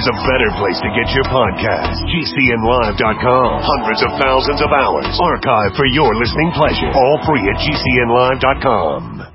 there's a better place to get your podcast. GCNlive.com. Hundreds of thousands of hours archived for your listening pleasure. All free at GCNlive.com.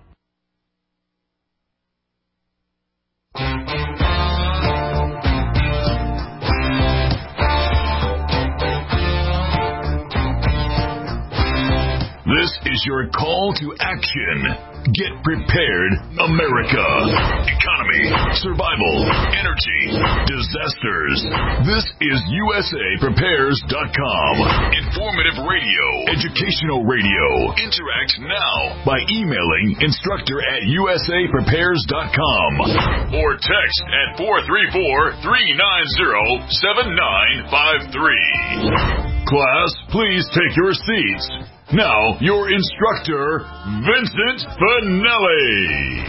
This is your call to action. Get prepared, America. Economy, survival, energy, disasters. This is USAPrepares.com. Informative radio, educational radio. Interact now by emailing instructor@USAPrepares.com or text at 434-390-7953. Class, please take your seats. Now, your instructor, Vincent Finelli.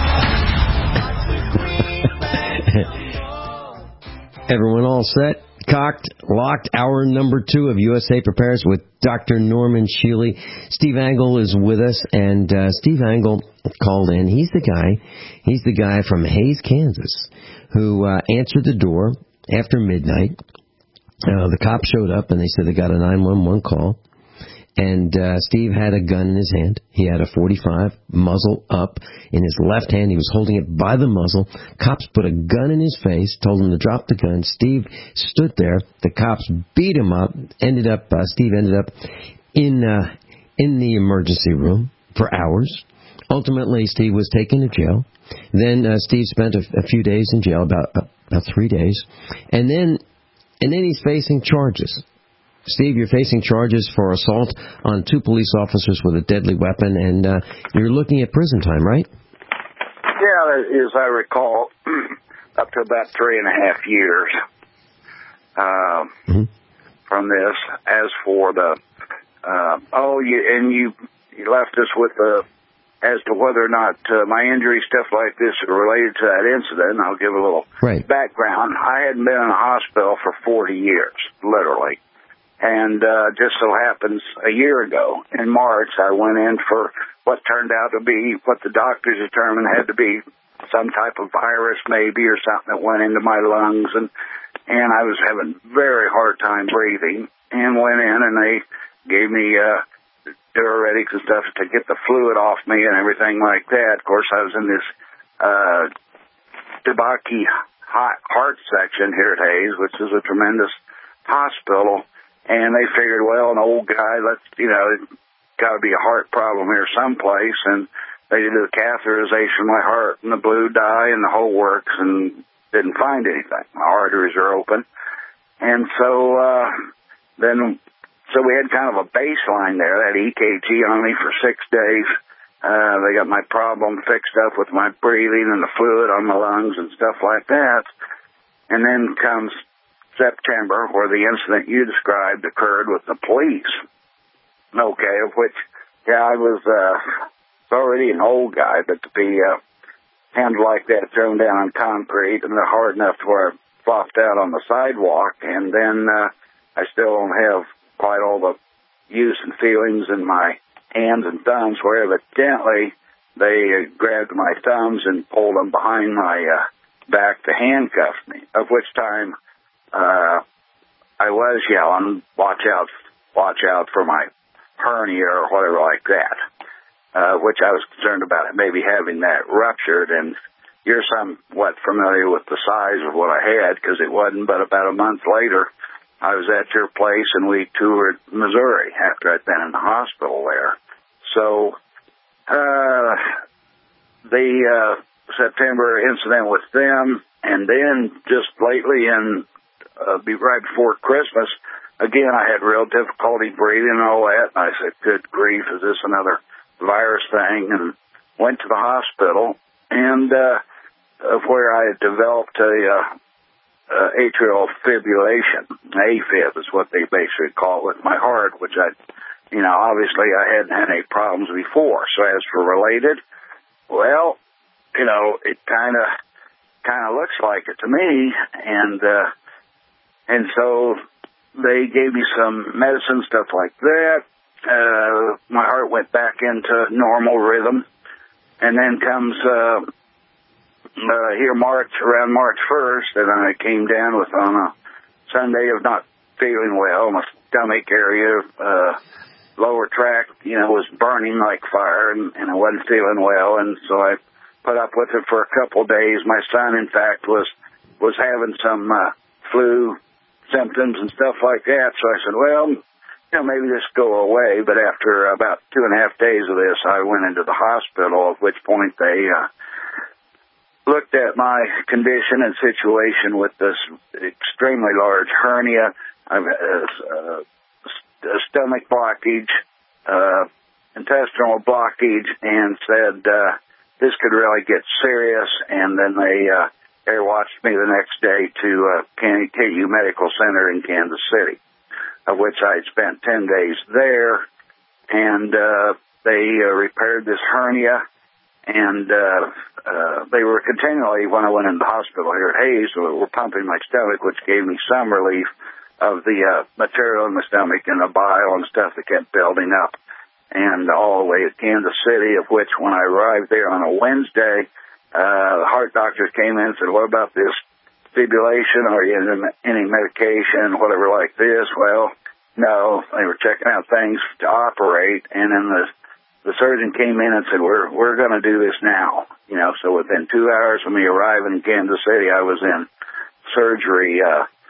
Everyone all set? Cocked, locked, hour number 2 of USA Prepares with Dr. Norman Shealy. Steve Angle is with us, and Steve Angle called in. He's the guy from Hays, Kansas, who answered the door after midnight. The cops showed up, and they said they got a 911 call. And Steve had a gun in his hand. He had a .45, muzzle up, in his left hand. He was holding it by the muzzle. Cops put a gun in his face, told him to drop the gun. Steve stood there. The cops beat him up. Steve ended up in the emergency room for hours. Ultimately, Steve was taken to jail. Then Steve spent a few days in jail, about 3 days, and then he's facing charges. Steve, you're facing charges for assault on 2 police officers with a deadly weapon, and you're looking at prison time, right? Yeah, as I recall, up to about 3.5 years from this. As for the, you left us with as to whether or not my injury, stuff like this, are related to that incident. I'll give a little background. I hadn't been in a hospital for 40 years, literally. And just so happens a year ago, in March, I went in for what turned out to be what the doctors determined had to be some type of virus maybe or something that went into my lungs. And I was having very hard time breathing and went in and they gave me diuretics and stuff to get the fluid off me and everything like that. Of course, I was in this DeBakey heart section here at Hays, which is a tremendous hospital. And they figured, well, an old guy, got to be a heart problem here someplace. And they did the catheterization of my heart and the blue dye and the whole works and didn't find anything. My arteries are open. And so we had kind of a baseline there, that EKG on me for 6 days. They got my problem fixed up with my breathing and the fluid on my lungs and stuff like that. And then comes September, where the incident you described occurred with the police. Okay, of which, I was already an old guy, but to be handled like that, thrown down on concrete, and they're hard enough to where I flopped out on the sidewalk, and then I still don't have quite all the use and feelings in my hands and thumbs, where evidently they grabbed my thumbs and pulled them behind my back to handcuff me, of which time I was yelling, watch out for my hernia or whatever like that, which I was concerned about it maybe having that ruptured. And you're somewhat familiar with the size of what I had, because it wasn't but about a month later I was at your place and we toured Missouri after I'd been in the hospital there. So the September incident with them, and then just lately right before Christmas, again, I had real difficulty breathing and all that. And I said, good grief, is this another virus thing? And went to the hospital, and where I had developed atrial fibrillation. AFib is what they basically call it with my heart, which obviously I hadn't had any problems before. So as for related, well, it kind of looks like it to me, and so they gave me some medicine, stuff like that. My heart went back into normal rhythm. And then comes here around March 1st, and I came down on a Sunday of not feeling well. My stomach area, lower tract, was burning like fire, and I wasn't feeling well, and so I put up with it for a couple of days. My son, in fact, was having some flu symptoms and stuff like that, so I said, well, maybe this will go away. But after about 2.5 days of this, I went into the hospital, at which point they looked at my condition and situation with this extremely large hernia, a stomach blockage, intestinal blockage, and said this could really get serious. And then they watched me the next day to KU Medical Center in Kansas City, of which I had spent 10 days there, and they repaired this hernia. And they were continually, when I went into the hospital here at Hayes, were pumping my stomach, which gave me some relief of the material in the stomach and the bile and stuff that kept building up. And all the way to Kansas City, of which when I arrived there on a Wednesday, the heart doctors came in and said, what about this fibrillation? Are you in any medication, whatever like this? Well, no. They were checking out things to operate, and then the surgeon came in and said, we're going to do this now. So within 2 hours of me arriving in Kansas City, I was in surgery,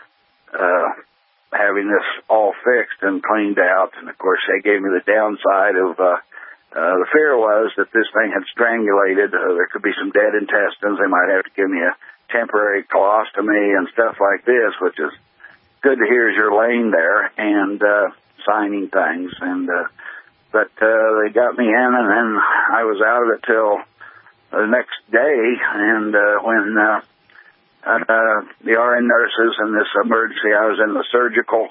having this all fixed and cleaned out. And of course, they gave me the downside of, the fear was that this thing had strangulated. There could be some dead intestines. They might have to give me a temporary colostomy and stuff like this, which is good to hear as you're laying there and, signing things. And, but they got me in, and then I was out of it till the next day. And when the RN nurses and this emergency, I was in the surgical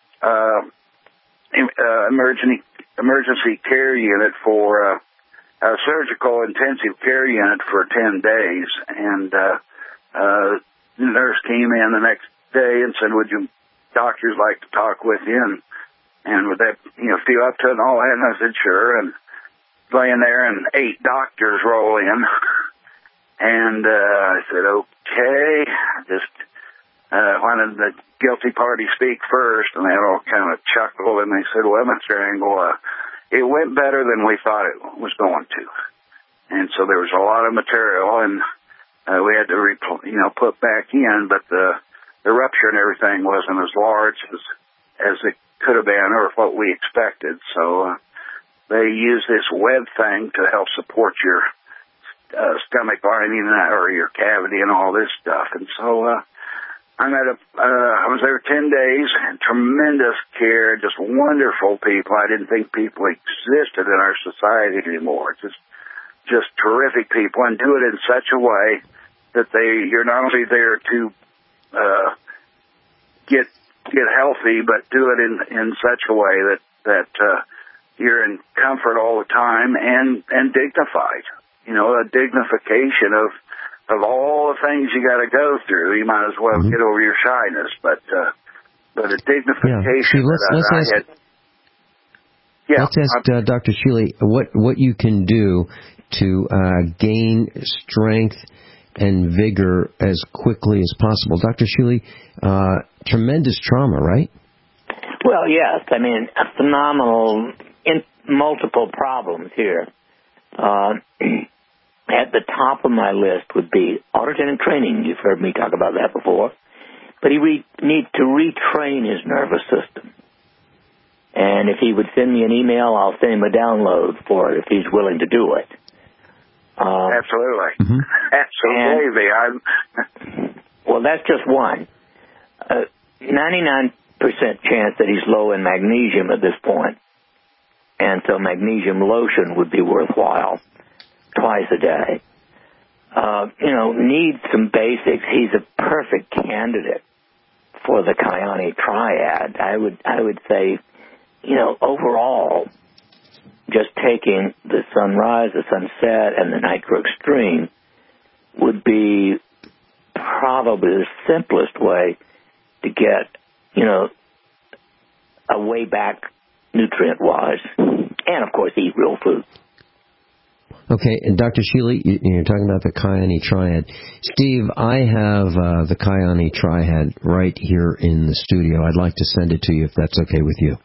emergency care unit for a surgical intensive care unit for 10 days. And the nurse came in the next day and said, would you doctors like to talk with you? And would that, feel up to it and all that? And I said, sure. And laying there, and 8 doctors roll in. And I said, okay. Just wanted the guilty party speak first, and they all kind of chuckled, and they said, well, Mr. Angle, it went better than we thought it was going to. And so there was a lot of material, and we had to, put back in, but the rupture and everything wasn't as large as it could have been, or what we expected. So they use this web thing to help support your stomach lining or your cavity and all this stuff. And so I was there 10 days, and tremendous care, just wonderful people. I didn't think people existed in our society anymore. Just terrific people, and do it in such a way that you're not only there to get healthy, but do it in such a way that you're in comfort all the time and dignified. A dignification of all the things you got to go through. You might as well get over your shyness, but a dignification. Yeah. Let's ask Dr. Shealy what you can do to gain strength and vigor as quickly as possible. Dr. Shealy, tremendous trauma, right? Well, yes. I mean, phenomenal, multiple problems here. At the top of my list would be autogenic training. You've heard me talk about that before. But he needs to retrain his nervous system. And if he would send me an email, I'll send him a download for it if he's willing to do it. Absolutely. Mm-hmm. Absolutely. Well, that's just one. 99% chance that he's low in magnesium at this point. And so magnesium lotion would be worthwhile twice a day. Needs some basics. He's a perfect candidate for the Kyani triad. I would say, overall, just taking the sunrise, the sunset, and the nitro extreme would be probably the simplest way to get, a way back nutrient-wise. And, of course, eat real food. Okay, and Dr. Shealy, you're talking about the Kyone Triad. Steve, I have the Kyone Triad right here in the studio. I'd like to send it to you if that's okay with you.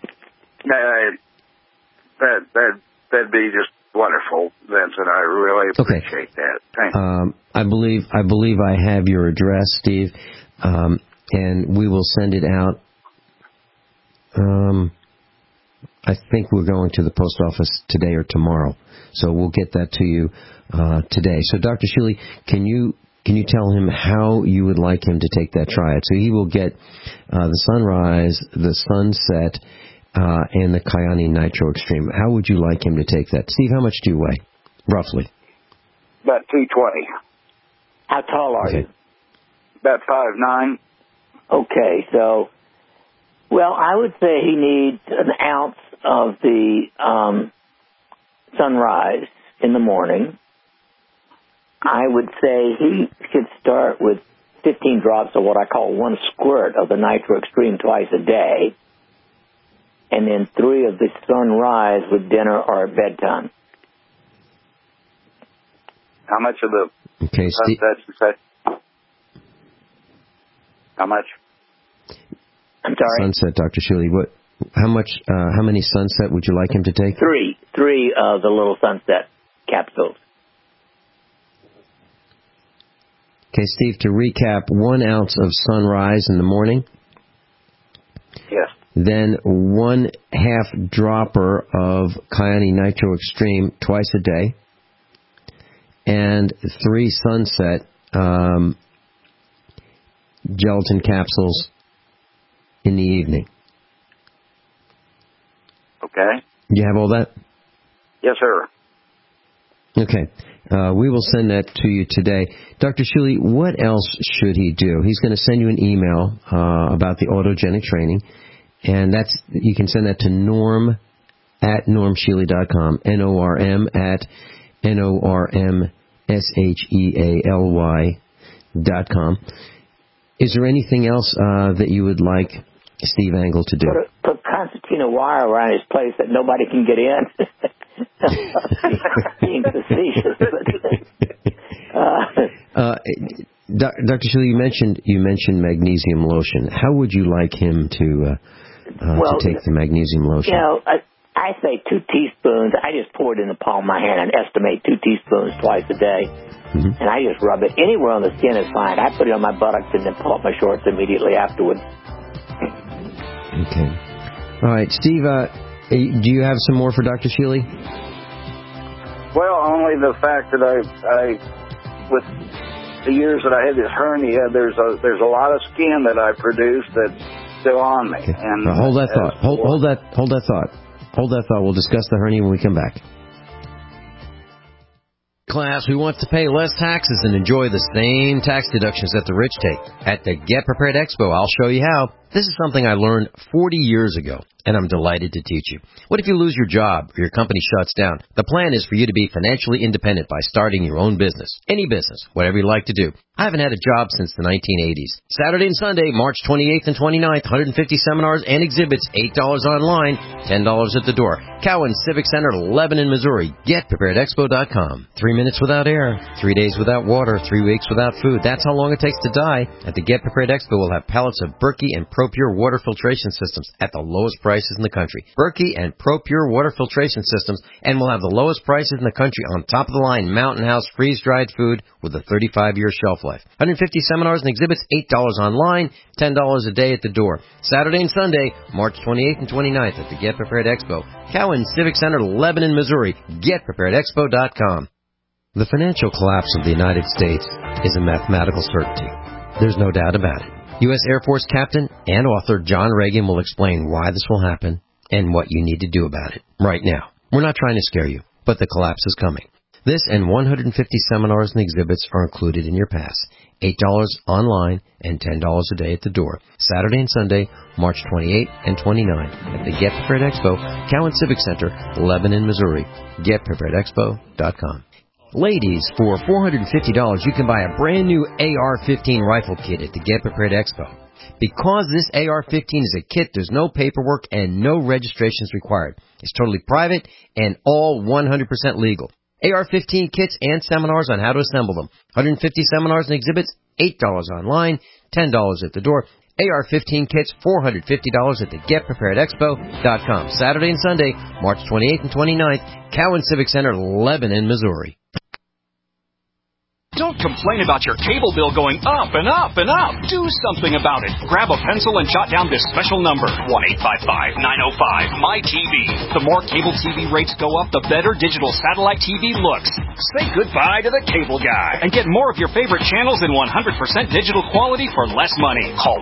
That'd be just wonderful, Vincent. I really appreciate that. Thank you. I believe I have your address, Steve, and we will send it out. I think we're going to the post office today or tomorrow, so we'll get that to you today. So, Dr. Shealy, can you tell him how you would like him to take that triad? So he will get the sunrise, the sunset, and the Kyone Nitro Extreme. How would you like him to take that? Steve, how much do you weigh, roughly? About 220. How tall are you? About 5'9". Okay, so, well, I would say he needs an ounce of the sunrise in the morning. I would say he should start with 15 drops of what I call one squirt of the Nitro Extreme twice a day, and then 3 of the sunrise with dinner or at bedtime. How much of the sunsets you say? How much? I'm sorry? Sunset, Dr. Shealy. How many sunset would you like him to take? 3 of the little sunset capsules. Okay, Steve, to recap, 1 ounce of sunrise in the morning. Yes. Then 1/2 dropper of Kyone Nitro Extreme twice a day. And 3 sunset gelatin capsules in the evening. Okay. You have all that? Yes, sir. Okay. We will send that to you today. Dr. Shealy, what else should he do? He's going to send you an email about the autogenic training, and you can send that to norm@normshealy.com, NORM@NORMSHEALY.com. Is there anything else that you would like Steve Angle to do? Put concertina wire around his place that nobody can get in. Being facetious, Dr. Shealy, you mentioned magnesium lotion. How would you like him to take the magnesium lotion? You know, I say 2 teaspoons. I just pour it in the palm of my hand and estimate 2 teaspoons twice a day. Mm-hmm. And I just rub it anywhere on the skin is fine. I put it on my buttocks and then pull up my shorts immediately afterwards. Okay. All right, Steve, do you have some more for Dr. Shealy? Well, only the fact that I with the years that I had this hernia, there's a lot of skin that I produce that's still on me. Okay. And hold that thought. Hold that thought. Hold that thought. We'll discuss the hernia when we come back. Class who wants to pay less taxes and enjoy the same tax deductions that the rich take. At the Get Prepared Expo, I'll show you how. This is something I learned 40 years ago, and I'm delighted to teach you. What if you lose your job or your company shuts down? The plan is for you to be financially independent by starting your own business. Any business, whatever you like to do. I haven't had a job since the 1980s. Saturday and Sunday, March 28th and 29th, 150 seminars and exhibits, $8 online, $10 at the door. Cowan Civic Center, Lebanon, Missouri. GetPreparedExpo.com. 3 minutes without air, 3 days without water, 3 weeks without food. That's how long it takes to die. At the Get Prepared Expo, we'll have pallets of Berkey and ProPure water filtration systems at the lowest prices in the country. Berkey and ProPure water filtration systems, and we'll have the lowest prices in the country on top of the line Mountain House freeze-dried food with a 35-year shelf life. 150 seminars and exhibits, $8 online, $10 a day at the door. Saturday and Sunday, March 28th and 29th at the Get Prepared Expo. Cowan Civic Center, Lebanon, Missouri. GetPreparedExpo.com. The financial collapse of the United States is a mathematical certainty. There's no doubt about it. U.S. Air Force Captain and author John Reagan will explain why this will happen and what you need to do about it right now. We're not trying to scare you, but the collapse is coming. This and 150 seminars and exhibits are included in your pass. $8 online and $10 a day at the door. Saturday and Sunday, March 28 and 29 at the Get Prepared Expo, Cowan Civic Center, Lebanon, Missouri. GetPreparedExpo.com. Ladies, for $450, you can buy a brand new AR-15 rifle kit at the Get Prepared Expo. Because this AR-15 is a kit, there's no paperwork and no registrations required. It's totally private and all 100% legal. AR-15 kits and seminars on how to assemble them. 150 seminars and exhibits, $8 online, $10 at the door. AR-15 kits, $450 at the GetPreparedExpo.com. Saturday and Sunday, March 28th and 29th, Cowan Civic Center, Lebanon, Missouri. Don't complain about your cable bill going up and up and up. Do something about it. Grab a pencil and jot down this special number, 1-855-905-MY-TV. The more cable TV rates go up, the better digital satellite TV looks. Say goodbye to the cable guy and get more of your favorite channels in 100% digital quality for less money. Call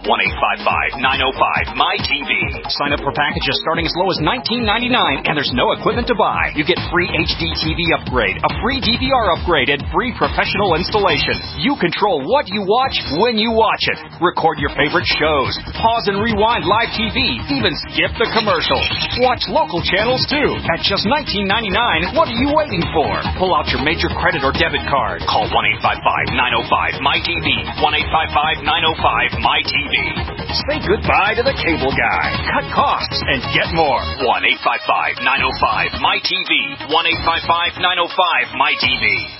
1-855-905-MY-TV. Sign up for packages starting as low as $19.99, and there's no equipment to buy. You get free HD TV upgrade, a free DVR upgrade, and free professional installation. You control what you watch when you watch it. Record your favorite shows. Pause and rewind live TV. Even skip the commercials. Watch local channels too. At just $19.99, what are you waiting for? Pull out your major credit or debit card. Call 1-855-905-MY-TV. 1-855-905-MY-TV. Say goodbye to the cable guy. Cut costs and get more. 1-855-905-MY-TV. 1-855-905-MY-TV.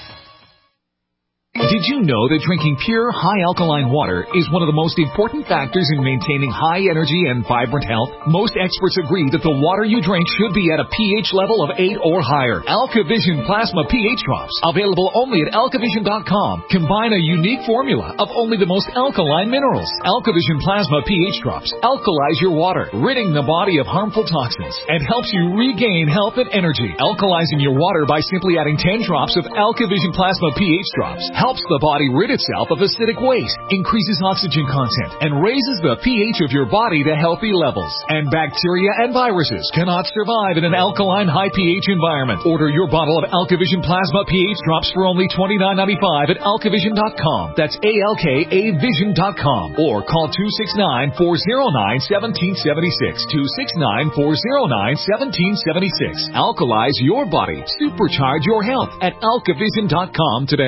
Did you know that drinking pure, high-alkaline water is one of the most important factors in maintaining high energy and vibrant health? Most experts agree that the water you drink should be at a pH level of 8 or higher. AlkaVision Plasma pH Drops, available only at alkavision.com, combine a unique formula of only the most alkaline minerals. AlkaVision Plasma pH Drops alkalize your water, ridding the body of harmful toxins, and helps you regain health and energy. Alkalizing your water by simply adding 10 drops of AlkaVision Plasma pH Drops helps the body rid itself of acidic waste, increases oxygen content, and raises the pH of your body to healthy levels. And bacteria and viruses cannot survive in an alkaline high pH environment. Order your bottle of AlkaVision Plasma pH Drops for only $29.95 at alkavision.com. That's ALKAvision.com. Or call 269-409-1776. 269-409-1776. Alkalize your body. Supercharge your health at alkavision.com today.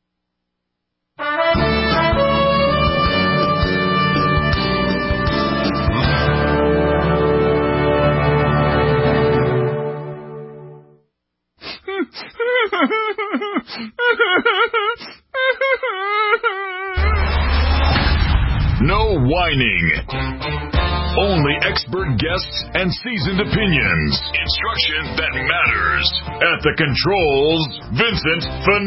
No whining. Only expert guests and seasoned opinions. Instruction that matters. At the controls, Vincent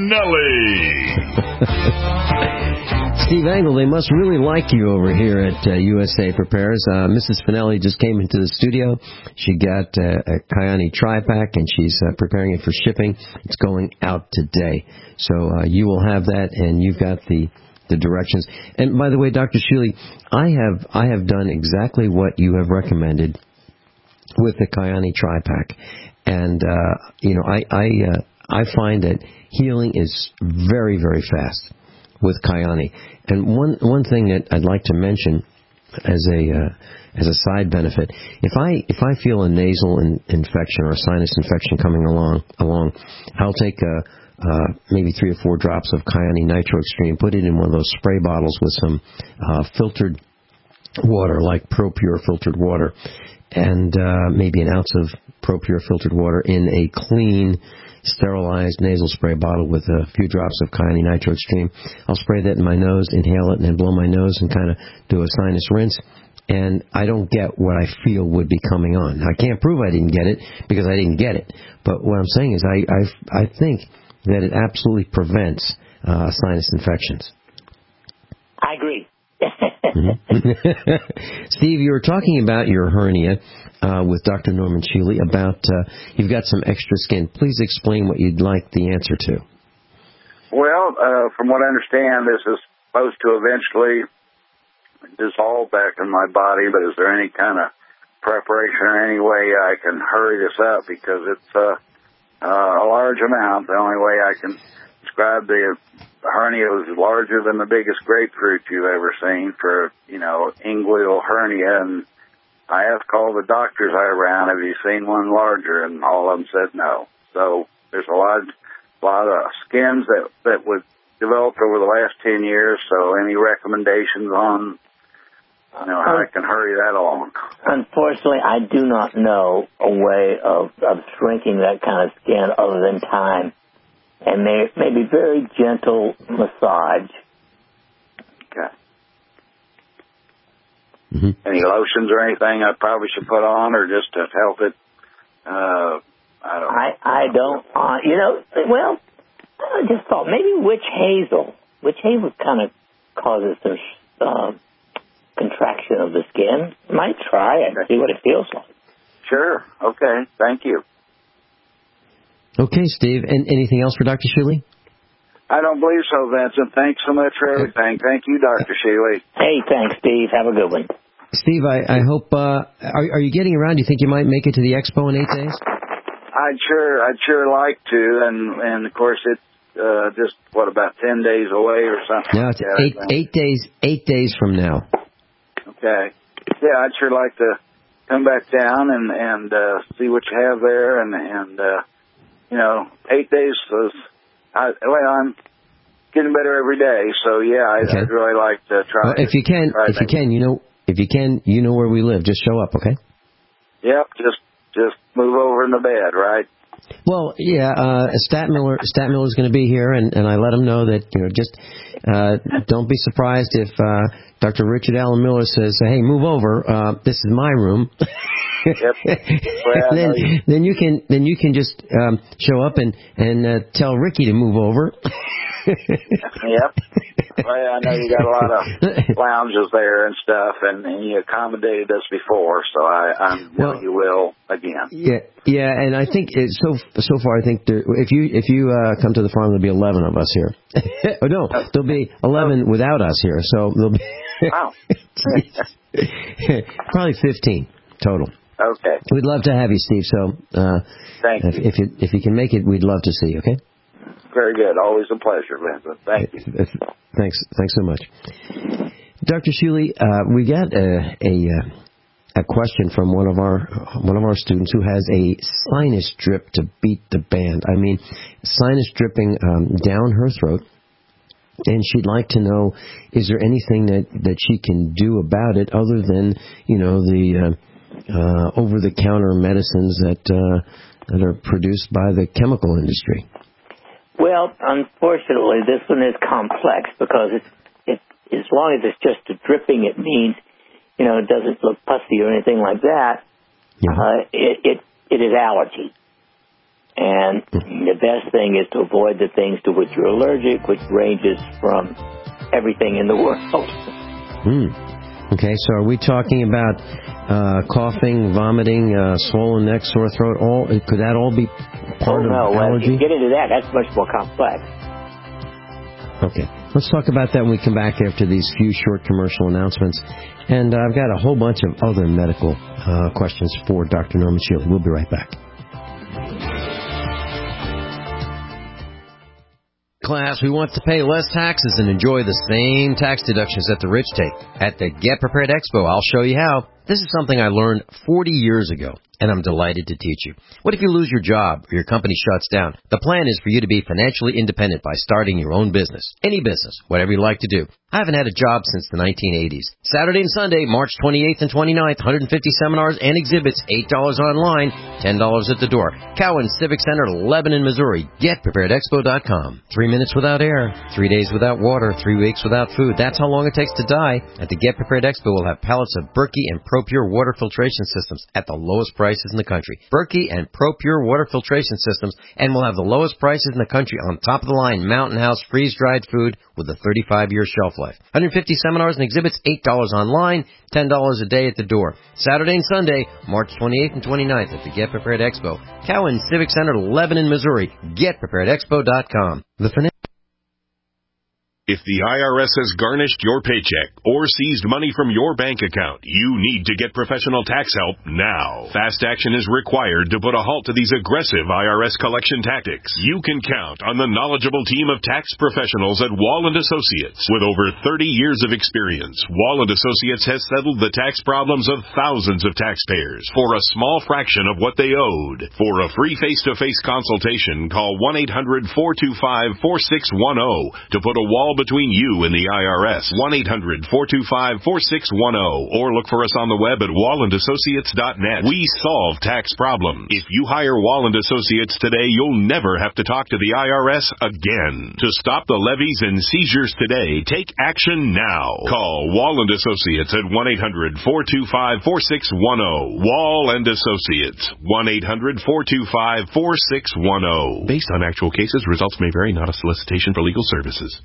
Finelli. Steve Angle, they must really like you over here at USA Prepares. Mrs. Finelli just came into the studio. She got a Kyani Tri-Pack, and she's preparing it for shipping. It's going out today. So you will have that, and you've got the directions. And by the way, Dr. Shealy, I have done exactly what you have recommended with the Kyani Tri-Pack. And, I find that healing is very, very fast with Kyani. And one thing that I'd like to mention as a side benefit, if I feel a nasal infection or a sinus infection coming along, I'll take maybe 3 or 4 drops of Kyani Nitro Extreme, put it in one of those spray bottles with some filtered water, like ProPure filtered water, and maybe an ounce of ProPure filtered water in a clean, sterilized nasal spray bottle with a few drops of Kyani Nitro Extreme. I'll spray that in my nose, inhale it, and then blow my nose and kind of do a sinus rinse. And I don't get what I feel would be coming on. I can't prove I didn't get it because I didn't get it. But what I'm saying is I think that it absolutely prevents sinus infections. I agree. Steve, you were talking about your hernia with Dr. Norman Shealy about you've got some extra skin. Please explain what you'd like the answer to. Well, from what I understand, this is supposed to eventually dissolve back in my body, but is there any kind of preparation or any way I can hurry this up? Because it's a large amount. The only way I can describe the hernia is larger than the biggest grapefruit you've ever seen for, inguinal hernia. And I asked all the doctors I around, have you seen one larger? And all of them said no. So there's a lot of skins that was developed over the last 10 years. So any recommendations on how I can hurry that along? Unfortunately, I do not know a way of shrinking that kind of skin other than time. and maybe very gentle massage. Okay. Mm-hmm. Any lotions or anything I probably should put on, or just to help it? I don't. Well, I just thought maybe witch hazel. Witch hazel kind of causes some contraction of the skin. Might try it and see what it feels like. Sure. Okay. Thank you. Okay, Steve. And anything else for Dr. Shealy? I don't believe so, Vincent. Thanks so much for everything. Thank you, Dr. Shealy. Hey, thanks, Steve. Have a good one. Steve, I hope, are you getting around? Do you think you might make it to the expo in 8 days? I'd sure like to, and of course it's just about 10 days away or something. No, it's 8 days from now. Okay. Yeah, I'd sure like to come back down and see what you have there, and 8 days was, I'm getting better every day, so yeah, I'd really like to try. Well, if you can, you know where we live. Just show up, okay? Yep, just move over in the bed, right? Well, yeah, Stat Miller is going to be here, and I let him know that, just don't be surprised if Dr. Richard Allen Miller says, hey, move over, this is my room. Yep. Well, then you can just show up and tell Ricky to move over. Yep. Well, I know you got a lot of lounges there and stuff, and you accommodated us before, so I'm sure you will again. Yeah, and I think so far I think if you come to the farm, there'll be 11 of us here. Oh no, there'll be 11 without us here, so there'll be wow. Probably 15 total. Okay. We'd love to have you, Steve. So thank you. If you can make it, we'd love to see you. Okay. Very good. Always a pleasure, Vincent. Thank you. Thanks so much. Dr. Shealy, we got a question from one of our students who has a sinus drip to beat the band. I mean, sinus dripping down her throat, and she'd like to know, is there anything that she can do about it other than the over-the-counter medicines that are produced by the chemical industry? Well, unfortunately, this one is complex because it as long as it's just a dripping, it means, it doesn't look pussy or anything like that. Yeah. It is allergy. And the best thing is to avoid the things to which you're allergic, which ranges from everything in the world. Okay, so are we talking about coughing, vomiting, swollen neck, sore throat? Could that all be part of allergy? Well, if you get into that, that's much more complex. Okay, let's talk about that when we come back after these few short commercial announcements. And I've got a whole bunch of other medical questions for Dr. Norman Shealy. We'll be right back. Class, we want to pay less taxes and enjoy the same tax deductions that the rich take. At the Get Prepared Expo, I'll show you how. This is something I learned 40 years ago, and I'm delighted to teach you. What if you lose your job or your company shuts down? The plan is for you to be financially independent by starting your own business. Any business, whatever you like to do. I haven't had a job since the 1980s. Saturday and Sunday, March 28th and 29th, 150 seminars and exhibits, $8 online, $10 at the door. Cowan Civic Center, Lebanon, Missouri. GetPreparedExpo.com. 3 minutes without air, 3 days without water, 3 weeks without food. That's how long it takes to die. At the Get Prepared Expo, we'll have pallets of Berkey and ProPure water filtration systems at the lowest prices in the country. Berkey and ProPure water filtration systems, and we'll have the lowest prices in the country on top of the line Mountain House freeze-dried food with a 35-year shelf life. 150 seminars and exhibits, $8 online, $10 a day at the door. Saturday and Sunday, March 28th and 29th at the Get Prepared Expo. Cowan Civic Center, Lebanon, Missouri. GetPreparedExpo.com. If the IRS has garnished your paycheck or seized money from your bank account, you need to get professional tax help now. Fast action is required to put a halt to these aggressive IRS collection tactics. You can count on the knowledgeable team of tax professionals at Wall & Associates. With over 30 years of experience, Wall & Associates has settled the tax problems of thousands of taxpayers for a small fraction of what they owed. For a free face-to-face consultation, call 1-800-425-4610 to put a Wall between you and the IRS. 1-800-425-4610 or look for us on the web at wallandassociates.net. We solve tax problems. If you hire Walland Associates today, you'll never have to talk to the IRS again. To stop the levies and seizures today, take action now. Call Walland Associates at 1-800-425-4610. Wall and Associates. 1-800-425-4610. Based on actual cases, results may vary, not a solicitation for legal services.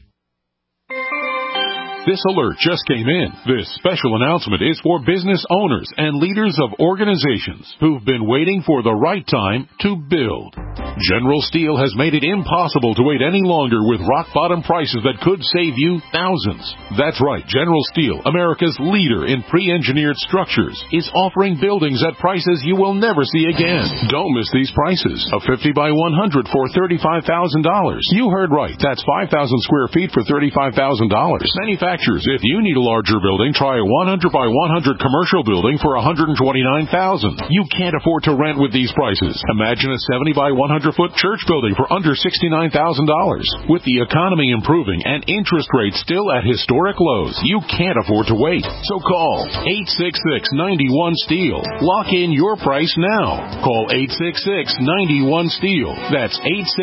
This alert just came in. This special announcement is for business owners and leaders of organizations who've been waiting for the right time to build. General Steel has made it impossible to wait any longer with rock-bottom prices that could save you thousands. That's right, General Steel, America's leader in pre-engineered structures, is offering buildings at prices you will never see again. Don't miss these prices. A 50 by 100 for $35,000. You heard right. That's 5,000 square feet for $35,000. Manufacturers, if you need a larger building, try a 100 by 100 commercial building for $129,000. You can't afford to rent with these prices. Imagine a 70 by 100 foot church building for under $69,000. With the economy improving and interest rates still at historic lows, you can't afford to wait. So call 866-91-STEEL. Lock in your price now. Call 866-91-STEEL. That's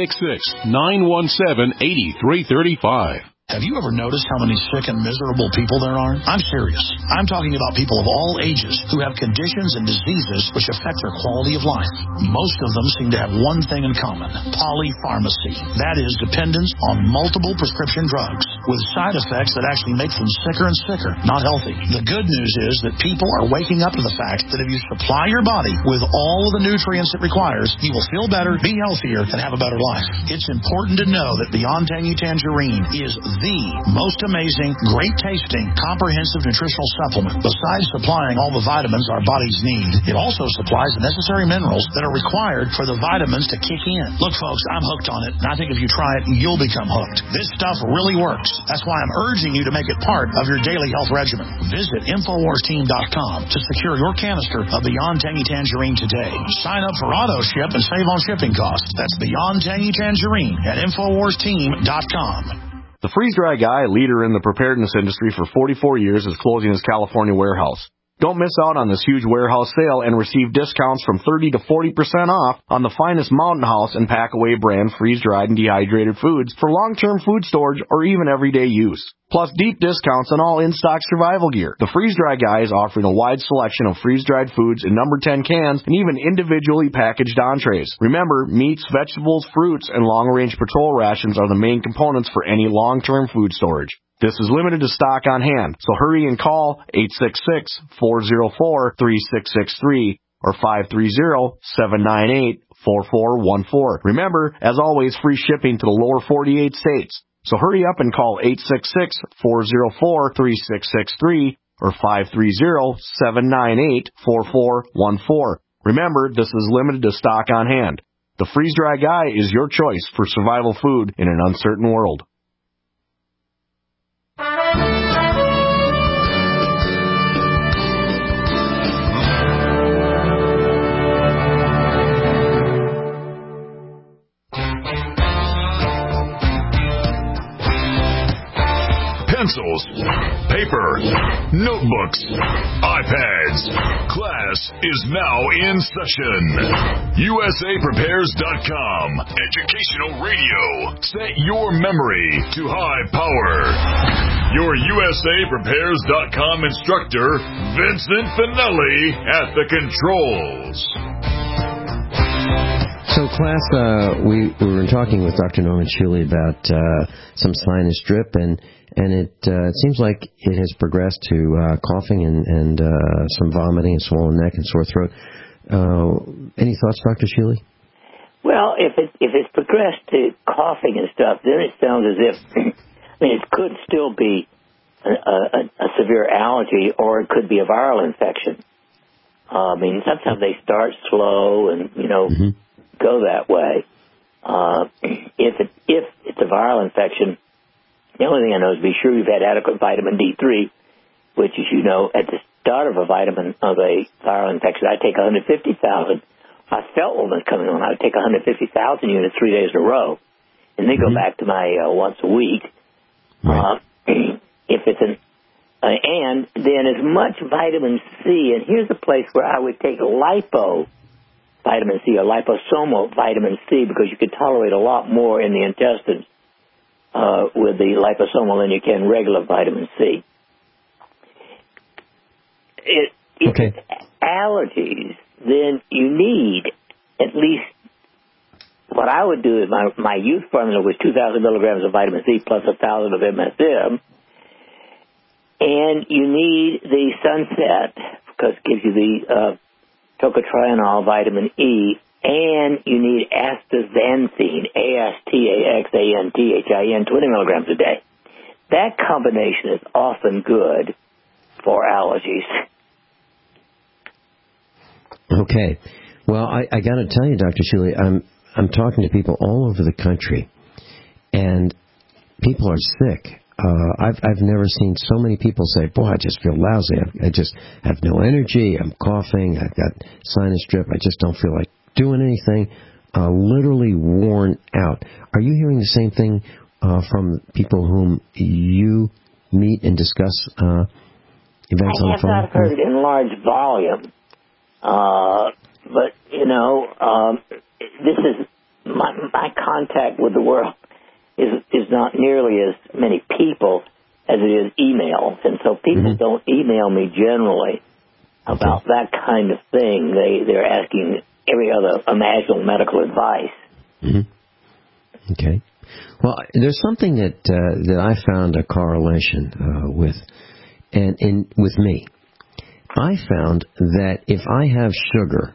866-917-8335. Have you ever noticed how many sick and miserable people there are? I'm serious. I'm talking about people of all ages who have conditions and diseases which affect their quality of life. Most of them seem to have one thing in common: polypharmacy. That is, dependence on multiple prescription drugs with side effects that actually make them sicker and sicker, not healthy. The good news is that people are waking up to the fact that if you supply your body with all of the nutrients it requires, you will feel better, be healthier, and have a better life. It's important to know that Beyond Tangy Tangerine is the most amazing, great-tasting, comprehensive nutritional supplement. Besides supplying all the vitamins our bodies need, it also supplies the necessary minerals that are required for the vitamins to kick in. Look, folks, I'm hooked on it, and I think if you try it, you'll become hooked. This stuff really works. That's why I'm urging you to make it part of your daily health regimen. Visit InfoWarsTeam.com to secure your canister of Beyond Tangy Tangerine today. Sign up for auto ship and save on shipping costs. That's Beyond Tangy Tangerine at InfoWarsTeam.com. The freeze-dry guy, a leader in the preparedness industry for 44 years, is closing his California warehouse. Don't miss out on this huge warehouse sale and receive discounts from 30 to 40% off on the finest Mountain House and Packaway brand freeze-dried and dehydrated foods for long-term food storage or even everyday use. Plus deep discounts on all in-stock survival gear. The Freeze-Dry Guy is offering a wide selection of freeze-dried foods in number 10 cans and even individually packaged entrees. Remember, meats, vegetables, fruits, and long-range patrol rations are the main components for any long-term food storage. This is limited to stock on hand, so hurry and call 866-404-3663 or 530-798-4414. Remember, as always, free shipping to the lower 48 states. So hurry up and call 866-404-3663 or 530-798-4414. Remember, this is limited to stock on hand. The Freeze-Dry Guy is your choice for survival food in an uncertain world. Pencils, paper, notebooks, iPads. Class is now in session. USAPrepares.com. Educational radio. Set your memory to high power. Your USAPrepares.com instructor, Vincent Finelli, at the controls. So, class, we were talking with Dr. Norman Schuele about some sinus drip, and it seems like it has progressed to coughing and some vomiting and swollen neck and sore throat. Any thoughts, Dr. Schuele? Well, if it's progressed to coughing and stuff, then it sounds as if, it could still be a severe allergy, or it could be a viral infection. Sometimes they start slow and, go that way. If it's a viral infection, the only thing I know is be sure you've had adequate vitamin D3, which, as you know, at the start of a viral infection, I take 150,000. I felt one was coming on. I would take 150,000 units 3 days in a row, and then go back to my once a week. Right. If it's and then as much vitamin C, and here's a place where I would take lipo vitamin C or liposomal vitamin C, because you could tolerate a lot more in the intestines with the liposomal than you can regular vitamin C. If it's allergies, then you need at least, what I would do is my youth formula was 2,000 milligrams of vitamin C plus 1,000 of MSM. And you need the Sunset, because it gives you the tocotrienol, vitamin E, and you need astaxanthin, ASTAXANTHIN, 20 milligrams a day. That combination is often good for allergies. Okay. Well, I got to tell you, Dr. Shealy, I'm talking to people all over the country, and people are sick. I've never seen so many people say, boy, I just feel lousy. I just have no energy. I'm coughing. I've got sinus drip. I just don't feel like doing anything. Literally worn out. Are you hearing the same thing from people whom you meet and discuss events on the phone? I have not heard it in large volume. But, this is my contact with the world is not nearly as many people as it is emails. And so people don't email me generally about that kind of thing. They're asking every other imaginable medical advice. Mm-hmm. Okay. Well, there's something that I found a correlation with, and with me. I found that if I have sugar,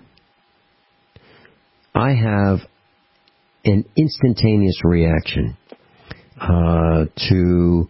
I have an instantaneous reaction to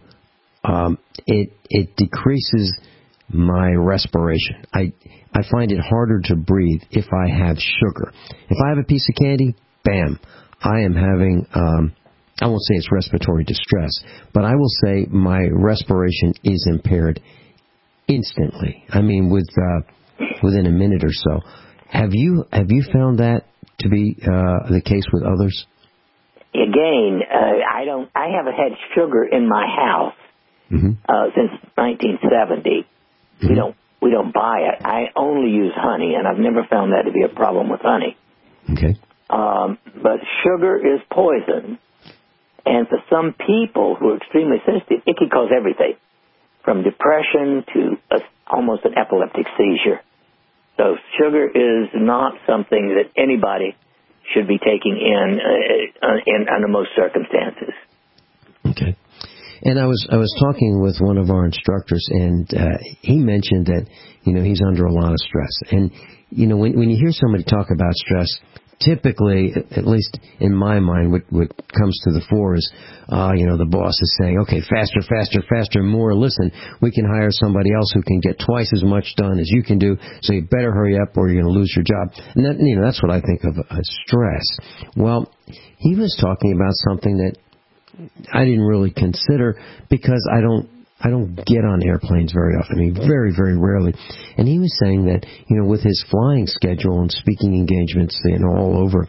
it decreases my respiration. I find it harder to breathe if I have sugar. If I have a piece of candy, bam, I am having, I won't say it's respiratory distress, but I will say my respiration is impaired instantly. I mean, within a minute or so. Have you found that to be the case with others? Again, I haven't had sugar in my house since 1970. Mm-hmm. We don't buy it. I only use honey, and I've never found that to be a problem with honey. Okay. But sugar is poison, and for some people who are extremely sensitive, it can cause everything, from depression to almost an epileptic seizure. So sugar is not something that anybody should be taking in under most circumstances. Okay. And I was talking with one of our instructors, and he mentioned that, he's under a lot of stress. And, when you hear somebody talk about stress, typically, at least in my mind, what comes to the fore is, the boss is saying, okay, faster, faster, faster, more. Listen, we can hire somebody else who can get twice as much done as you can do, so you better hurry up or you're going to lose your job. And that, that's what I think of as stress. Well, he was talking about something that I didn't really consider, because I don't get on airplanes very often. I mean, very, very rarely. And he was saying that, with his flying schedule and speaking engagements, all over,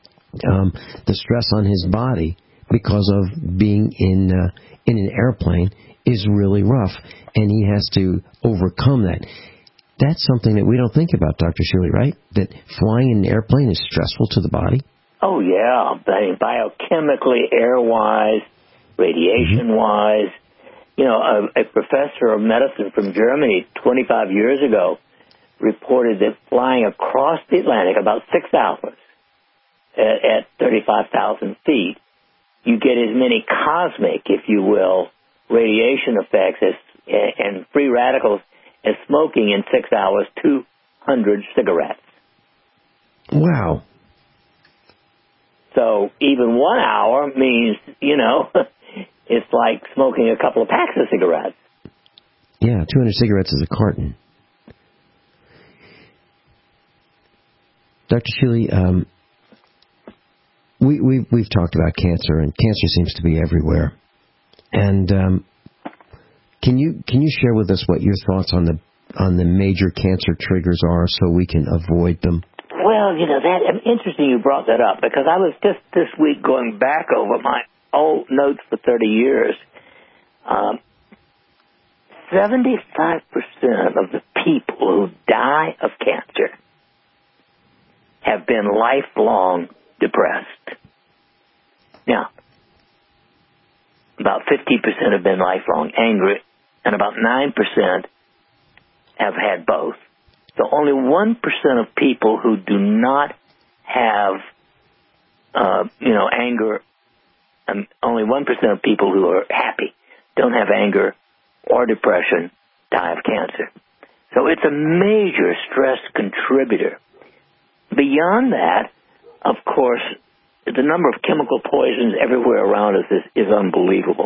the stress on his body because of being in an airplane is really rough, and he has to overcome that. That's something that we don't think about, Dr. Shealy, right? That flying in an airplane is stressful to the body? Oh, yeah. Biochemically, air-wise, radiation-wise. A professor of medicine from Germany 25 years ago reported that flying across the Atlantic about 6 hours at 35,000 feet, you get as many cosmic, if you will, radiation effects and free radicals as smoking in 6 hours 200 cigarettes. Wow. So even 1 hour means, it's like smoking a couple of packs of cigarettes. Yeah, 200 cigarettes is a carton. Dr. Shealy, we've talked about cancer, and cancer seems to be everywhere. And can you share with us what your thoughts on the major cancer triggers are, so we can avoid them? Well, that interesting you brought that up, because I was just this week going back over my old notes for 30 years 75% of the people who die of cancer have been lifelong depressed. Now, about 50% have been lifelong angry, and about 9% have had both. So only 1% of people who do not have, anger, only 1% of people who are happy, don't have anger or depression, die of cancer. So it's a major stress contributor. Beyond that, of course, the number of chemical poisons everywhere around us is unbelievable.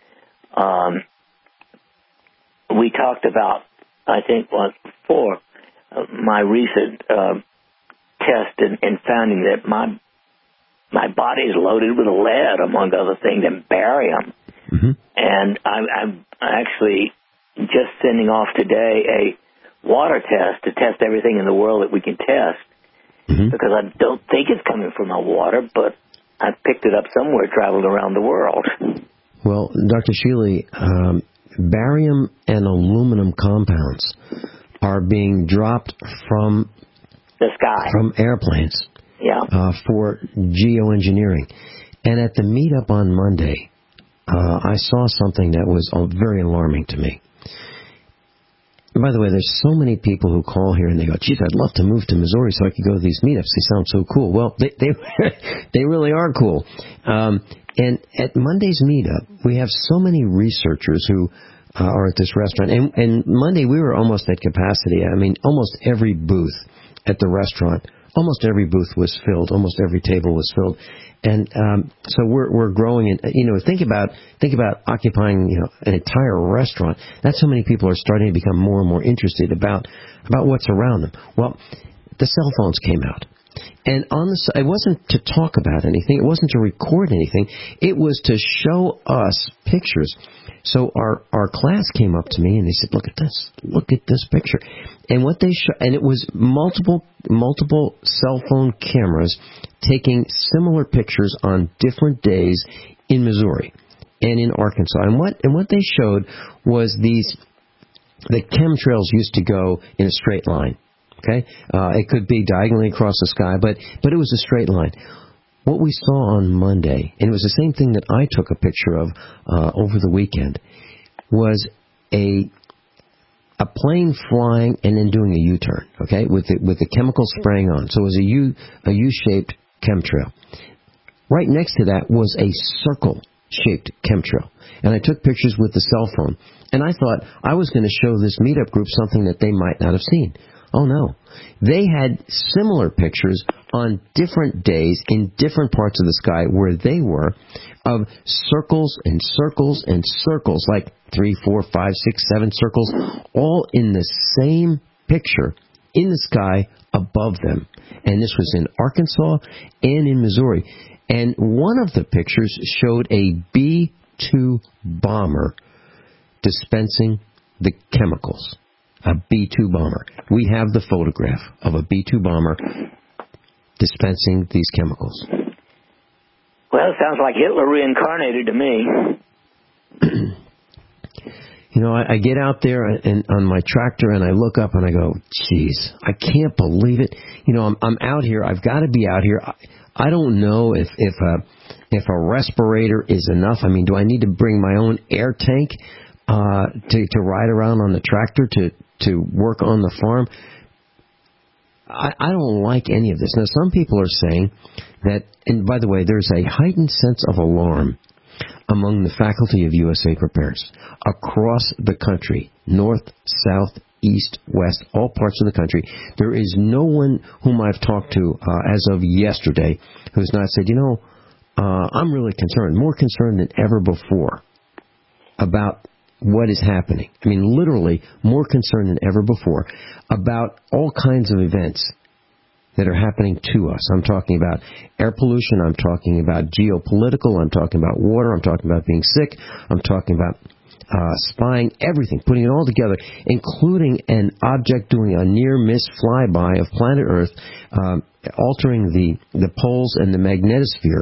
We talked about, I think, before my recent test in finding that my body is loaded with lead, among other things, and barium. Mm-hmm. And I'm actually just sending off today a water test to test everything in the world that we can test. Mm-hmm. Because I don't think it's coming from my water, but I picked it up somewhere, traveled around the world. Well, Dr. Shealy, barium and aluminum compounds are being dropped from the sky, from airplanes, for geoengineering. And at the meetup on Monday, I saw something that was very alarming to me. And by the way, there's so many people who call here and they go, geez, I'd love to move to Missouri so I could go to these meetups. They sound so cool. Well, they really are cool. And at Monday's meetup, we have so many researchers who are at this restaurant. And Monday, we were almost at capacity. I mean, almost every booth at the restaurant, almost every booth was filled. Almost every table was filled. And so we're growing. And think about occupying an entire restaurant. That's how many people are starting to become more and more interested about what's around them. Well, the cell phones came out, and it wasn't to talk about anything. It wasn't to record anything. It was to show us pictures. So our class came up to me and they said, "Look at this picture," and what they and it was multiple cell phone cameras taking similar pictures on different days in Missouri and in Arkansas. And what they showed was the chemtrails used to go in a straight line. Okay, it could be diagonally across the sky, but it was a straight line. What we saw on Monday, and it was the same thing that I took a picture of over the weekend, was a plane flying and then doing a U-turn, okay, with the chemicals spraying on. So it was a U-shaped chemtrail. Right next to that was a circle-shaped chemtrail. And I took pictures with the cell phone. And I thought I was going to show this meetup group something that they might not have seen. Oh, no. They had similar pictures on different days in different parts of the sky where they were of circles and circles and circles, like 3, 4, 5, 6, 7 circles, all in the same picture in the sky above them. And this was in Arkansas and in Missouri. And one of the pictures showed a B-2 bomber dispensing the chemicals. A B-2 bomber. We have the photograph of a B-2 bomber dispensing these chemicals. Well, it sounds like Hitler reincarnated to me. I get out there and on my tractor and I look up and I go, geez, I can't believe it. I'm out here. I've got to be out here. I don't know if a respirator is enough. I mean, do I need to bring my own air tank to ride around on the tractor to work on the farm? I don't like any of this. Now, some people are saying that, and by the way, there's a heightened sense of alarm among the faculty of USA Prepares across the country, north, south, east, west, all parts of the country. There is no one whom I've talked to as of yesterday who's not said, I'm really concerned, more concerned than ever before about what is happening. I mean, literally more concerned than ever before about all kinds of events that are happening to us. I'm talking about air pollution. I'm talking about geopolitical. I'm talking about water. I'm talking about being sick. I'm talking about spying, everything, putting it all together, including an object doing a near-miss flyby of planet Earth, altering the poles and the magnetosphere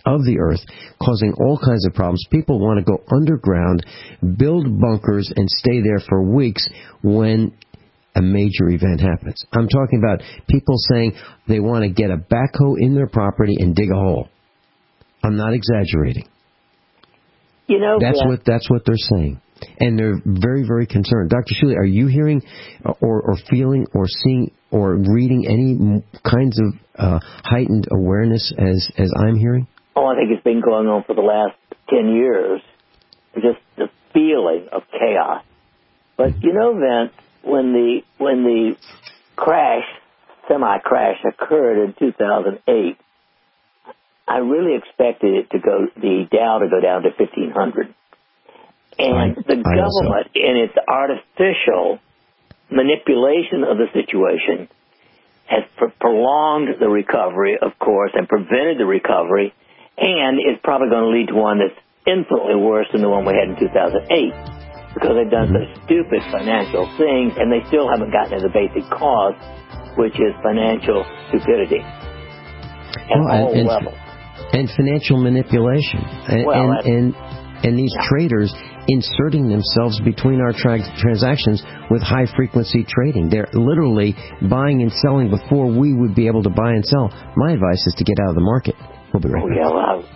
of the earth, causing all kinds of problems. People want to go underground, build bunkers, and stay there for weeks when a major event happens. I'm talking about people saying they want to get a backhoe in their property and dig a hole. I'm not exaggerating. You know, that's what they're saying. And they're very, very concerned. Dr. Shealy, are you hearing or feeling or seeing or reading any kinds of heightened awareness as I'm hearing? Oh, I think it's been going on for the last 10 years. Just the feeling of chaos. But you know, Vince, when the semi-crash occurred in 2008, I really expected the Dow to go down to 1,500. And the government, in its artificial manipulation of the situation, has prolonged the recovery, of course, and prevented the recovery, and is probably going to lead to one that's infinitely worse than the one we had in 2008, because they've done such stupid financial things, and they still haven't gotten to the basic cause, which is financial stupidity at all levels. And financial manipulation. And these traders inserting themselves between our transactions with high-frequency trading. They're literally buying and selling before we would be able to buy and sell. My advice is to get out of the market. We'll be right back.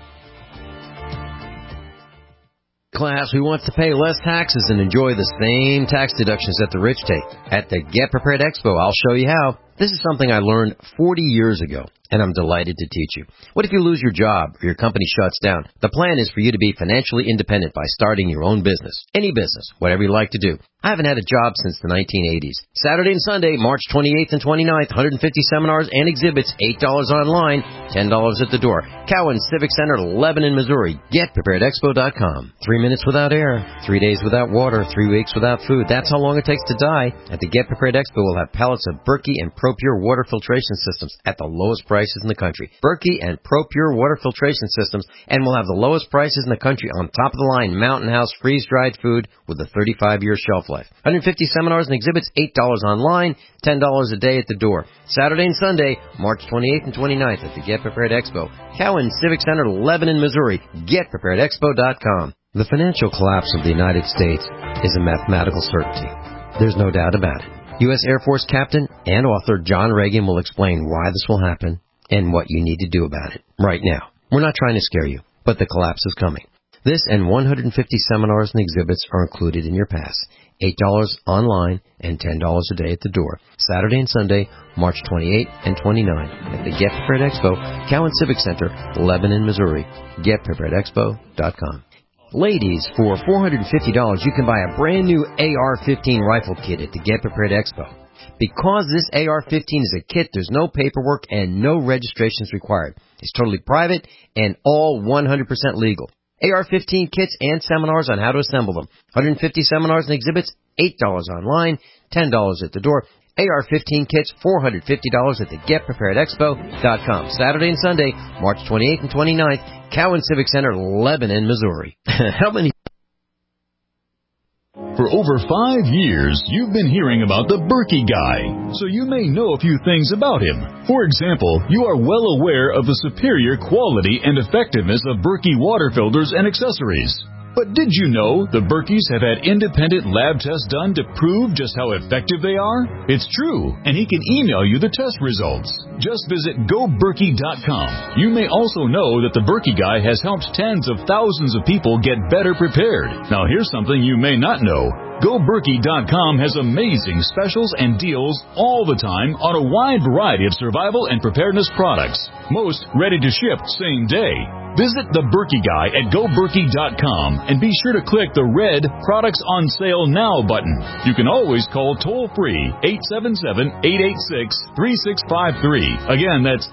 Class who wants to pay less taxes and enjoy the same tax deductions that the rich take. At the Get Prepared Expo, I'll show you how. This is something I learned 40 years ago, and I'm delighted to teach you. What if you lose your job or your company shuts down? The plan is for you to be financially independent by starting your own business. Any business, whatever you like to do. I haven't had a job since the 1980s. Saturday and Sunday, March 28th and 29th, 150 seminars and exhibits, $8 online, $10 at the door. Cowan Civic Center, Lebanon, Missouri. GetPreparedExpo.com. 3 minutes without air, 3 days without water, 3 weeks without food. That's how long it takes to die. At the Get Prepared Expo, we'll have pallets of Berkey and ProPure water filtration systems at the lowest prices in the country. Berkey and ProPure water filtration systems, and we'll have the lowest prices in the country on top of the line Mountain House freeze-dried food with a 35-year shelf life. 150 seminars and exhibits, $8 online, $10 a day at the door. Saturday and Sunday, March 28th and 29th at the Get Prepared Expo. Cowan Civic Center, Lebanon, Missouri. GetPreparedExpo.com. The financial collapse of the United States is a mathematical certainty. There's no doubt about it. U.S. Air Force Captain and author John Reagan will explain why this will happen and what you need to do about it right now. We're not trying to scare you, but the collapse is coming. This and 150 seminars and exhibits are included in your pass. $8 online and $10 a day at the door. Saturday and Sunday, March 28 and 29 at the Get Prepared Expo, Cowan Civic Center, Lebanon, Missouri. GetPreparedExpo.com. Ladies, for $450, you can buy a brand new AR-15 rifle kit at the Get Prepared Expo. Because this AR-15 is a kit, there's no paperwork and no registrations required. It's totally private and all 100% legal. AR-15 kits and seminars on how to assemble them. 150 seminars and exhibits, $8 online, $10 at the door. AR-15 kits, $450 at the GetPreparedExpo.com. Saturday and Sunday, March 28th and 29th, Cowan Civic Center, Lebanon, Missouri. How many? For over 5 years, you've been hearing about the Berkey Guy, so you may know a few things about him. For example, you are well aware of the superior quality and effectiveness of Berkey water filters and accessories. But did you know the Berkeys have had independent lab tests done to prove just how effective they are? It's true, and he can email you the test results. Just visit GoBerkey.com. You may also know that the Berkey Guy has helped tens of thousands of people get better prepared. Now here's something you may not know. GoBerkey.com has amazing specials and deals all the time on a wide variety of survival and preparedness products. Most ready to ship same day. Visit the Berkey Guy at GoBerkey.com and be sure to click the red Products on Sale Now button. You can always call toll-free 877-886-3653. Again, that's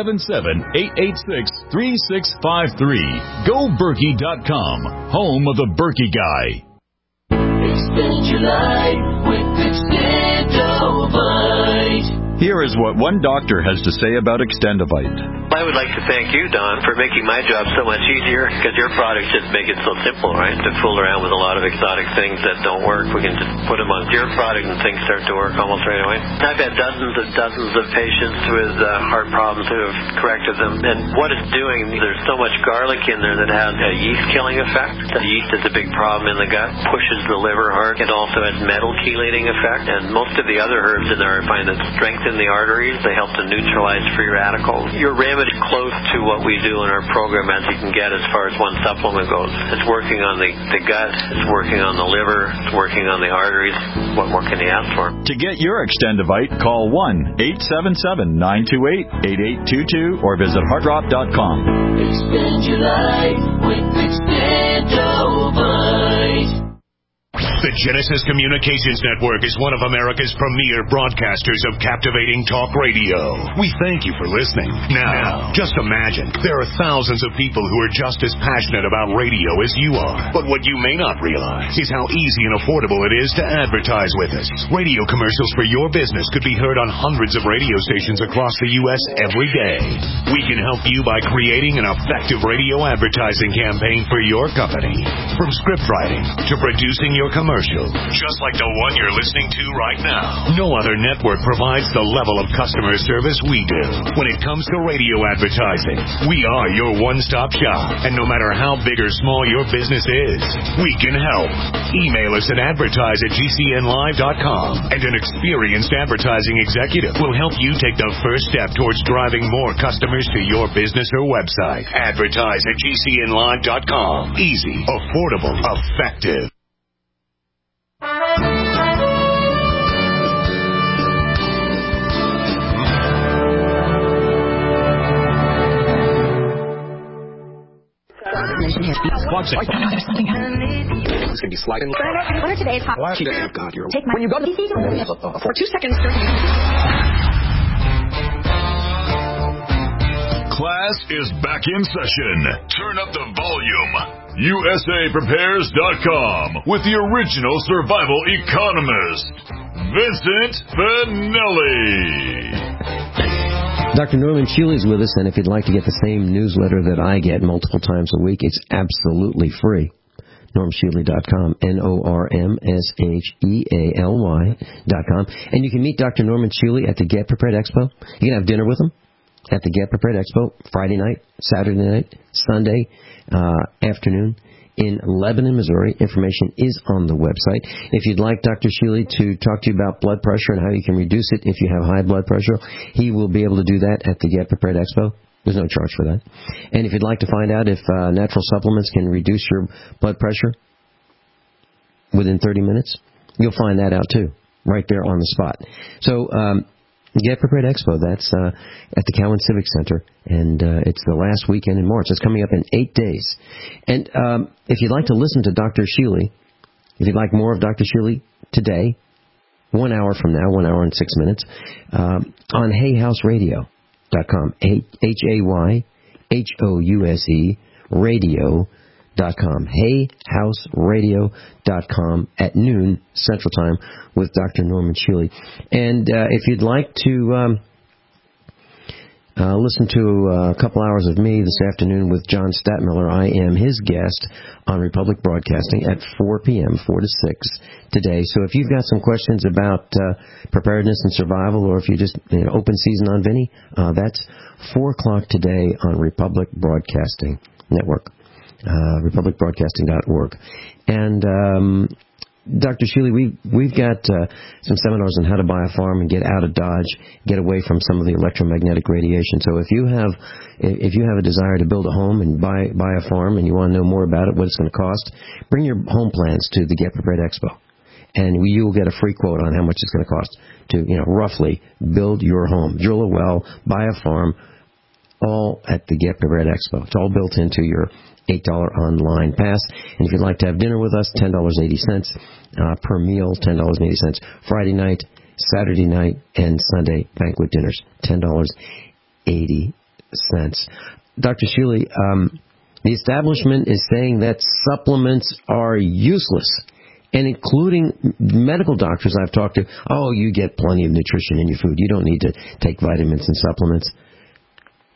877-886-3653. GoBerkey.com, home of the Berkey Guy. Extend your life with Extendovite. Here is what one doctor has to say about Extendovite. I would like to thank you, Don, for making my job so much easier, because your products just make it so simple, right? To fool around with a lot of exotic things that don't work, we can just put them on your product and things start to work almost right away. I've had dozens of patients with heart problems who have corrected them, and what it's doing, there's so much garlic in there that has a yeast-killing effect. The yeast is a big problem in the gut, pushes the liver hard. It also has metal chelating effect, and most of the other herbs in there I find that strengthen the arteries. They help to neutralize free radicals. Your remedy close to what we do in our program as you can get as far as one supplement goes. It's working on the gut, it's working on the liver, it's working on the arteries. What more can you ask for? To get your Extendivite, call 1-877-928-8822 or visit heartdrop.com. Extend your life with Extendovite. The Genesis Communications Network is one of America's premier broadcasters of captivating talk radio. We thank you for listening. Now, just imagine, there are thousands of people who are just as passionate about radio as you are. But what you may not realize is how easy and affordable it is to advertise with us. Radio commercials for your business could be heard on hundreds of radio stations across the U.S. every day. We can help you by creating an effective radio advertising campaign for your company. From script writing to producing your commercial, just like the one you're listening to right now. No other network provides the level of customer service we do. When it comes to radio advertising, we are your one-stop shop. And no matter how big or small your business is, we can help. Email us at advertise@gcnlive.com, and an experienced advertising executive will help you take the first step towards driving more customers to your business or website. Advertise@gcnlive.com. Easy, affordable, effective. This can be sliding. What are today's hot? Oh God, you're take my when you go to for 2 seconds. Class is back in session. Turn up the volume. USAPrepares.com with the original survival economist, Vincent Finelli. Dr. Norman Shealy is with us, and if you'd like to get the same newsletter that I get multiple times a week, it's absolutely free. NormShealy.com, NormShealy.com. And you can meet Dr. Norman Shealy at the Get Prepared Expo. You can have dinner with him at the Get Prepared Expo Friday night, Saturday night, Sunday afternoon in Lebanon, Missouri. Information is on the website. If you'd like Dr. Shealy to talk to you about blood pressure and how you can reduce it if you have high blood pressure, he will be able to do that at the Get Prepared Expo. There's no charge for that. And if you'd like to find out if natural supplements can reduce your blood pressure within 30 minutes, you'll find that out too, right there on the spot. So, Get Prepared Expo, that's at the Cowan Civic Center, and it's the last weekend in March. It's coming up in 8 days. And if you'd like to listen to Dr. Shealy, if you'd like more of Dr. Shealy today, 1 hour from now, 1 hour and 6 minutes, on HayHouseRadio.com, HayHouse radio.com, HayHouseRadio.com at noon Central Time with Dr. Norman Shealy. And if you'd like to listen to a couple hours of me this afternoon with John Statmiller, I am his guest on Republic Broadcasting at 4 p.m., 4 to 6 today. So if you've got some questions about preparedness and survival, or if you just open season on Vinny, that's 4 o'clock today on Republic Broadcasting Network. RepublicBroadcasting.org. And Dr. Shealy, we've got some seminars on how to buy a farm and get out of Dodge, get away from some of the electromagnetic radiation. So if you have a desire to build a home and buy a farm, and you want to know more about it, what it's going to cost, bring your home plans to the Get Prepared Expo, and you will get a free quote on how much it's going to cost to roughly build your home, drill a well, buy a farm, all at the Get Prepared Expo. It's all built into your $8 online pass. And if you'd like to have dinner with us, $10.80 per meal, $10.80. Friday night, Saturday night, and Sunday banquet dinners, $10.80. Dr. Shealy, the establishment is saying that supplements are useless, and including medical doctors I've talked to, you get plenty of nutrition in your food. You don't need to take vitamins and supplements.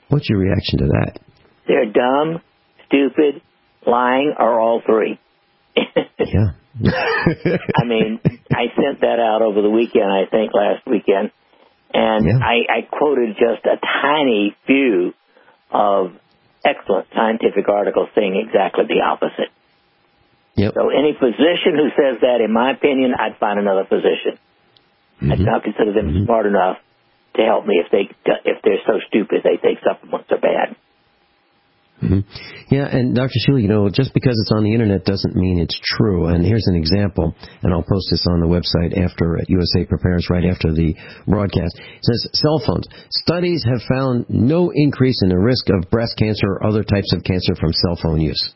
What's your reaction to that? They're dumb, stupid, lying, or all three. Yeah. I mean, I sent that out over the weekend, I think, last weekend, and I quoted just a tiny few of excellent scientific articles saying exactly the opposite. Yep. So any physician who says that, in my opinion, I'd find another physician. I'd not consider them smart enough to help me if they're so stupid they think supplements are bad. Yeah, and Dr. Shealy, just because it's on the Internet doesn't mean it's true. And here's an example, and I'll post this on the website after at USA Prepares right after the broadcast. It says, cell phones. Studies have found no increase in the risk of breast cancer or other types of cancer from cell phone use.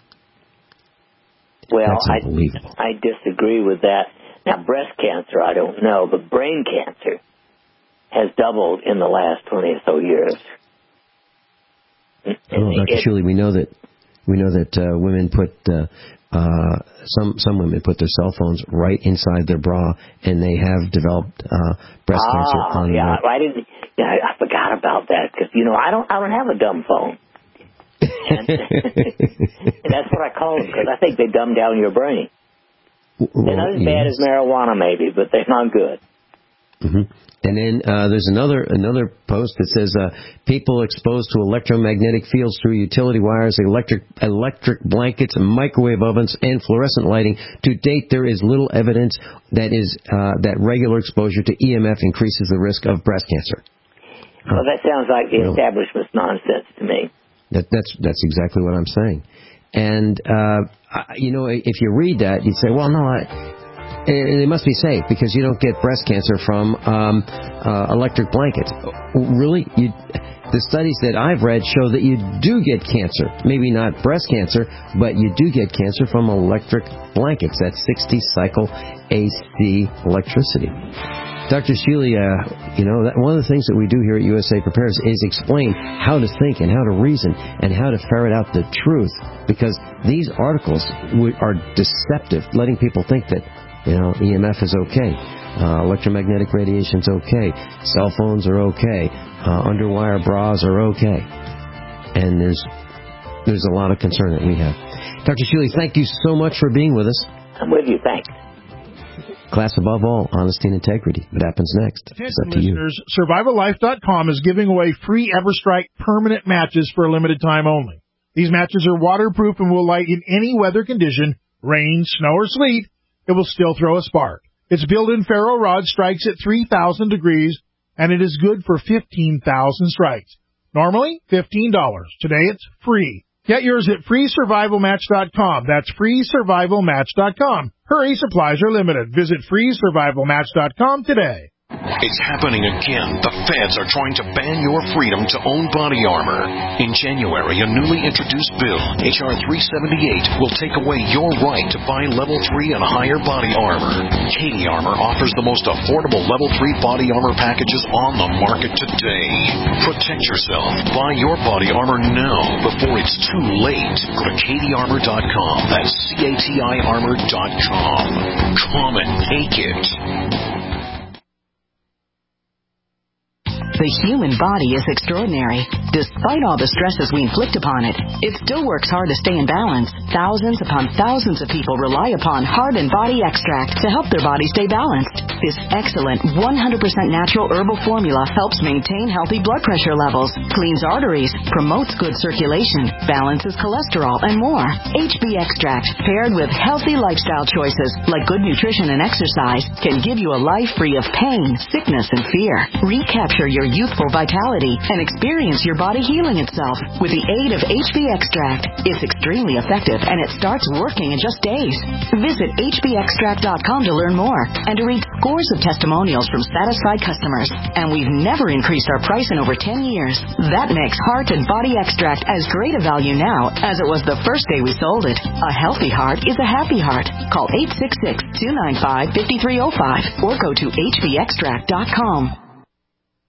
Well, That's unbelievable. I disagree with that. Now, breast cancer, I don't know, but brain cancer has doubled in the last 20 or so years. Dr. Shealy, we know that women put some women put their cell phones right inside their bra, and they have developed breast cancer. I forgot about that because I don't have a dumb phone, and that's what I call them because I think they dumb down your brain. They're not as bad as marijuana, maybe, but they're not good. And then there's another post that says people exposed to electromagnetic fields through utility wires, electric blankets, microwave ovens, and fluorescent lighting. To date, there is little evidence that regular exposure to EMF increases the risk of breast cancer. Well, that sounds like the establishment's nonsense to me. That's exactly what I'm saying. And if you read that, you'd say, well, no, it must be safe because you don't get breast cancer from electric blankets. Really? The studies that I've read show that you do get cancer. Maybe not breast cancer, but you do get cancer from electric blankets. That's 60-cycle AC electricity. Dr. Shealy, one of the things that we do here at USA Prepares is explain how to think and how to reason and how to ferret out the truth, because these articles are deceptive, letting people think that EMF is okay, electromagnetic radiation's okay, cell phones are okay, underwire bras are okay, and there's a lot of concern that we have. Dr. Shealy, thank you so much for being with us. I'm with you, thanks. Class above all, honesty and integrity. What happens next? It's up to you. Listeners, SurvivalLife.com is giving away free EverStrike permanent matches for a limited time only. These matches are waterproof and will light in any weather condition, rain, snow, or sleet. It will still throw a spark. Its built-in ferro rod strikes at 3,000 degrees, and it is good for 15,000 strikes. Normally, $15. Today, it's free. Get yours at freesurvivalmatch.com. That's freesurvivalmatch.com. Hurry, supplies are limited. Visit freesurvivalmatch.com today. It's happening again. The feds are trying to ban your freedom to own body armor. In January, a newly introduced bill, H.R. 378, will take away your right to buy Level 3 and higher body armor. Katie Armor offers the most affordable Level 3 body armor packages on the market today. Protect yourself. Buy your body armor now before it's too late. Go to katiearmor.com. That's CATIarmor.com. Come and take it. The human body is extraordinary. Despite all the stresses we inflict upon it, it still works hard to stay in balance. Thousands upon thousands of people rely upon Heart and Body Extract to help their body stay balanced. This excellent 100% natural herbal formula helps maintain healthy blood pressure levels, cleans arteries, promotes good circulation, balances cholesterol, and more. HB Extract, paired with healthy lifestyle choices like good nutrition and exercise, can give you a life free of pain, sickness, and fear. Recapture your youthful vitality and experience your body healing itself with the aid of HB Extract. It's extremely effective and it starts working in just days. Visit hbextract.com to learn more and to read scores of testimonials from satisfied customers. And we've never increased our price in over 10 years. That makes Heart and Body Extract as great a value now as it was the first day we sold it. A healthy heart is a happy heart. Call 866-295-5305 or go to hbextract.com.